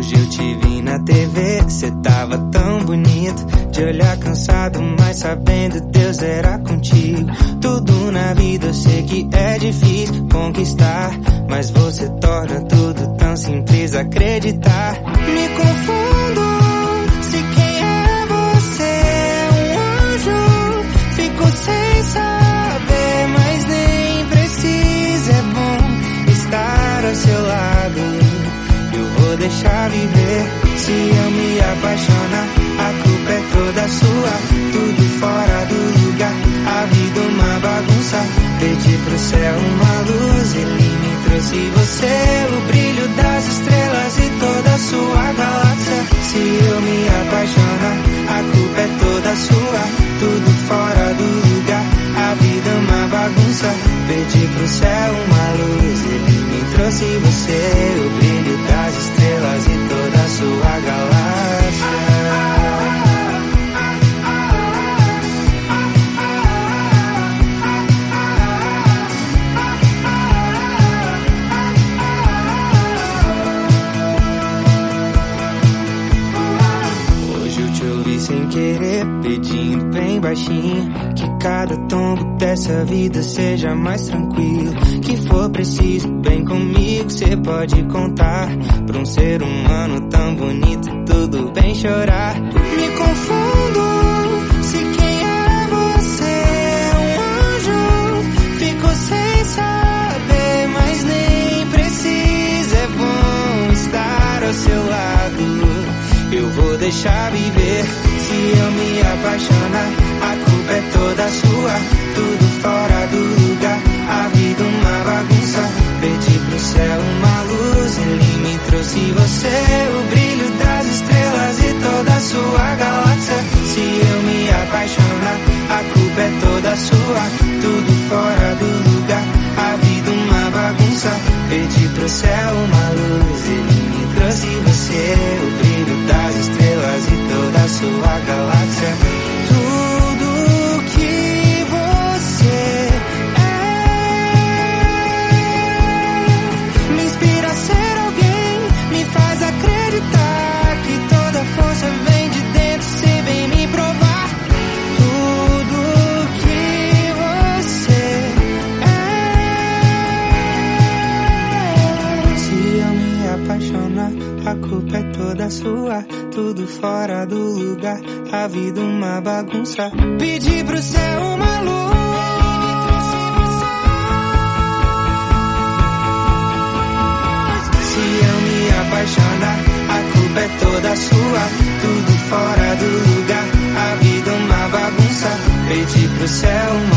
Hoje eu te vi na TV, cê tava tão bonito. De olhar cansado, mas sabendo Deus era contigo. Tudo na vida eu sei que é difícil conquistar, mas você torna tudo tão simples acreditar. Me confundo se quem é você é um anjo. Fico sem saber, mas nem precisa. É bom estar ao seu lado. Eu vou deixar viver. Se eu me apaixonar, a culpa é toda sua. Tudo fora do lugar, a vida uma bagunça. Pedi pro céu uma luz, ele me trouxe você. O brilho das estrelas e toda a sua galáxia. Se eu me apaixonar, a culpa é toda sua. Tudo fora do lugar, a vida uma bagunça. Pedi pro céu uma luz, ele me trouxe você. O brilho das estrelas e toda a sua galáxia. Sem querer, pedindo bem baixinho, que cada tombo dessa vida seja mais tranquilo. Que for preciso, bem comigo, cê pode contar. Pra um ser humano tão bonito, tudo bem chorar. Me confundo se quem é você é um anjo. Fico sem saber, mas nem precisa. É bom estar ao seu lado. Eu vou deixar viver. Se eu me apaixonar, a culpa é toda sua. Tudo fora do lugar, a vida uma bagunça. Pedi pro céu uma luz, ele me trouxe você. O brilho das estrelas e toda a sua galáxia. Se eu me apaixonar, a culpa é toda sua. Tudo fora do lugar, a vida uma bagunça. Pedi pro céu uma luz, ele me trouxe você. O brilho das estrelas e toda a sua galáxia. Tudo que você é me inspira a ser alguém, me faz acreditar que toda força vem de dentro, se vem me provar. Tudo que você é. Se eu me apaixonar, a culpa é toda sua. Tudo fora do lugar, a vida uma bagunça. Pedi pro céu uma luz. Se eu me apaixonar, a culpa é toda sua. Tudo fora do lugar, a vida uma bagunça. Pedi pro céu uma